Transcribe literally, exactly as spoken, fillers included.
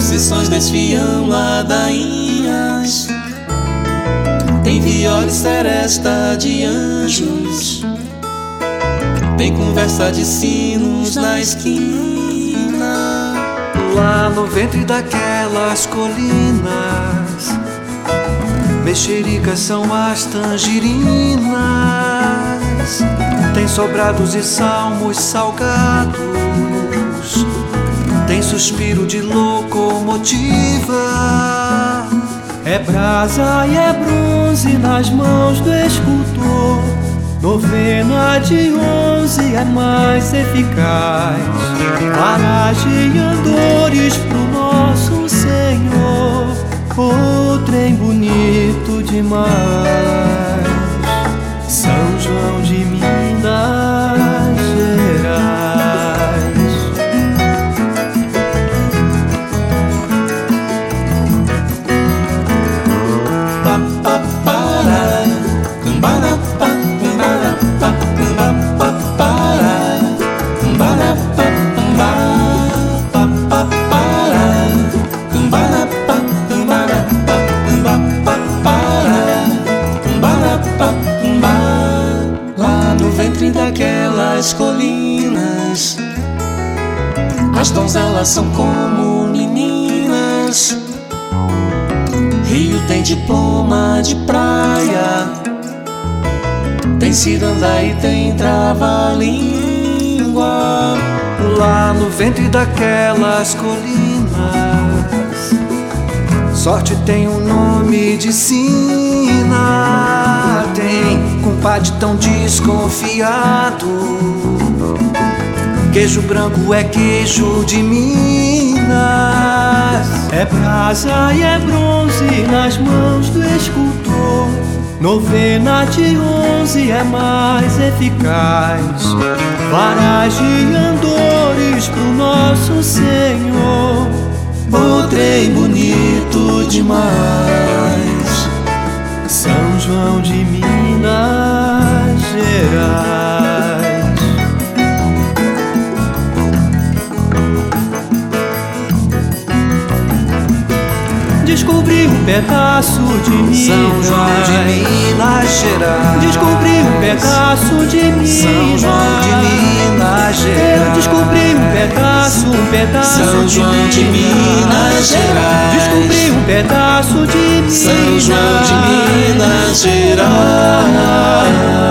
procissões desfiam ladainhas, tem viola e seresta de anjos, tem conversa de sinos na esquina. Lá no ventre daquelas colinas, mexericas são as tangerinas, tem sobrados e salmos salgados, tem suspiro de locomotiva. É brasa e é bronze nas mãos do escultor, novena de onze é mais eficaz, paragem e andores pro nosso Senhor, o trem bonito demais. São João de Minas Gerais. Pa pa para, cambara pa, cambara pa, camba pa para, cambara pa, camba pa pa para, cambara pa, cambara pa, camba pa para, cambara pa, camba. Lá no ventre daquelas colinas, as donzelas são como meninas. Rio tem diploma de praia, tem ciranda e tem trava-língua. Lá no ventre daquelas colinas, sorte tem um nome de sina, tem compadre tão desconfiado, queijo branco é queijo de Minas. É brasa e é bronze nas mãos do escultor, novena de onze é mais eficaz, varagem e andores pro nosso Senhor, o trem bonito demais. São João de Minas Gerais. Descobri um pedaço de Minas. São João de Minas Gerais. Descobri um pedaço de Minas. São João de Minas Gerais. Eu descobri um pedaço, um pedaço São João de Minas Gerais. Descobri um pedaço de Minas. São João de Minas Gerais.